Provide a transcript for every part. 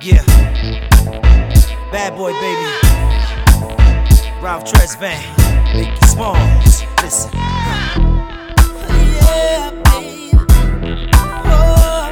Yeah. Bad boy, baby. Ralph Tresvant. Biggie Smalls. Listen. Yeah, baby. Oh,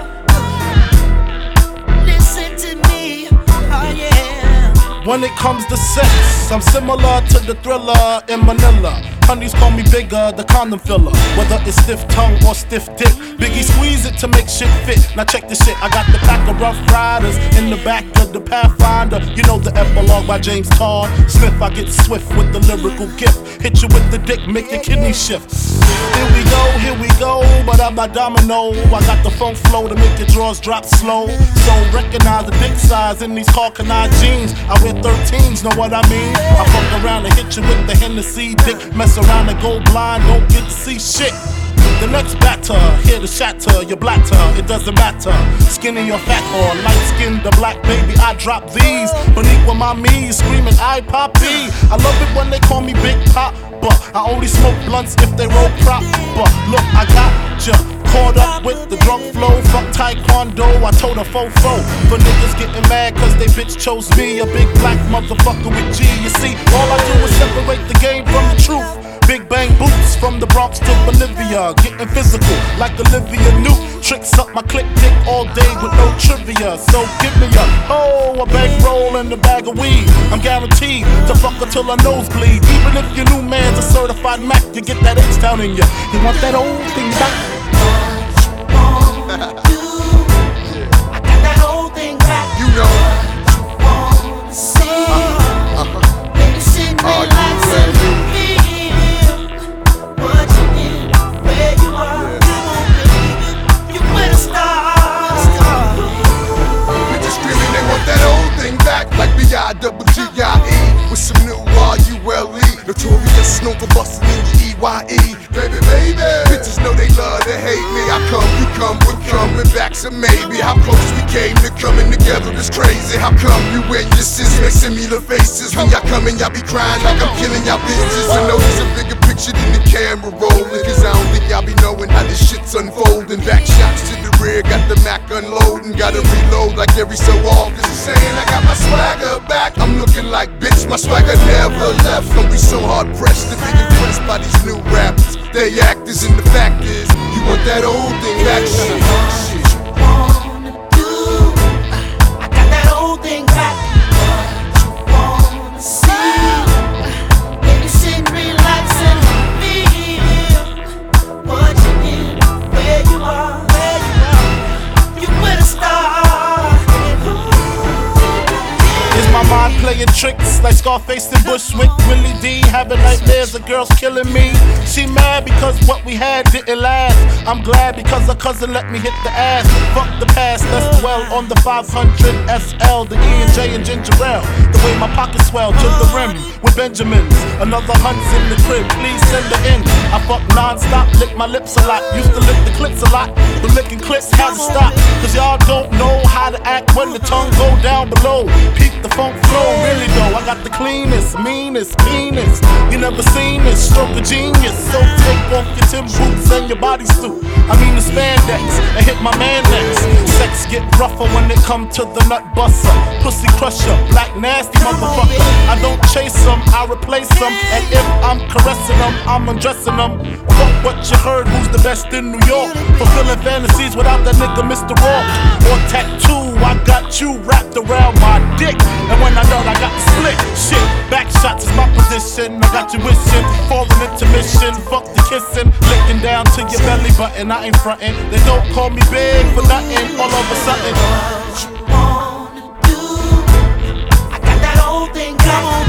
listen to me. Oh, yeah. When it comes to sex, I'm similar to the Thriller in Manila. Honeys call me bigger, the condom filler. Whether it's stiff tongue or stiff dick, Biggie squeeze it to make shit fit. Now check this shit, I got the pack of Rough Riders in the back of the Pathfinder. You know the epilogue by James Todd Smith. I get swift with the lyrical gift. Hit you with the dick, make your kidney shift. Here we go, but I'm not domino. I got the funk flow to make your drawers drop slow. So recognize the dick size in these Carcanine jeans. I wear 13s, know what I mean? I fuck around and hit you with the Hennessy dick. Mess around and go blind, don't get to see shit. The next batter, here to shatter your blatter, it doesn't matter. Skinny or fat or light skinned or black, baby, I drop these. Beneath with my knees, screaming, I poppy. I love it when they call me Big Pop, but I only smoke blunts if they roll prop. But look, I got ya caught up with the drunk flow. Fuck taekwondo, I told a fofo. For niggas getting mad cause they bitch chose me, a big black motherfucker with G. You see, all I do is separate the game from the truth. Big bang boots from the Bronx to Bolivia, getting physical like Olivia Newt. Tricks up my click dick all day with no trivia. So give me a bankroll and a bag of weed. I'm guaranteed to fuck her till her nose bleed. Even if your new man's a certified Mac, you get that H-Town in ya. You want that old thing back? I got that old thing back. You know. See, baby, sit relax and feel what you need, where you are. You won't believe it. You where to start. Bitches screaming they want that old thing back, like B-I-double-G-I-E with some new R-U-L-E. Notorious, known for bustin' in your E-Y-E. Baby, baby, bitches know they love to hate me. I come, you come, we're coming back, so maybe how close we came to coming together is crazy. How come you and your sis make similar faces? When y'all coming, y'all be crying like I'm killing y'all bitches. I know there's a bigger picture than the camera rolling, cause I don't think y'all be knowing how this shit's unfolding. Back shots to the rear, got the Mac unloading. Gotta reload like every so often. Saying I got my swagger back, I'm looking like bitch, my swagger never left. Don't be so hard pressed to be impressed by these new rappers. They actors and the fact is, you want that old thing back. Shit. I got that old thing back. What you wanna see? Baby, sit, relax and feel what you need, where you are, you where to start. Is my mind playing tricks like Scarface and Bushwick? Willie D having nightmares, the girl's killing me. She mad because what we had didn't last. I'm glad because her cousin let me hit the ass. Fuck the past, let's dwell on the 500 SL, the E and J and ginger ale. The way my pockets swell to the rim with Benjamins. Another hunt's in the crib, please send her in. I fuck non-stop, lick my lips a lot. Used to lick the clips a lot, but licking clips had to stop. Cause y'all don't know how to act when the tongue go down below. Peep the funk flow, really though. I got the cleanest, meanest penis. You never seen this, stroke of genius. So take off your Tim boots and your bodysuit. I mean the spandex, and hit my man next. Sex get rougher when it come to the nut buster. Pussy crusher, black nasty motherfucker. I don't chase them, I replace them. And if I'm caressing them, I'm undressing them. Fuck what you heard, who's the best in New York? Fulfilling fantasies without that nigga Mr. Rock. Or tattoo, I got you wrapped around my dick. And when I done, I got the split. Shit, back shots is my position. I got you wishing for an intermission. Fuck the kissing, licking down to your belly button. I ain't frontin'. They don't call me big for nothing. All of a sudden, What you wanna do? I got that old thing back.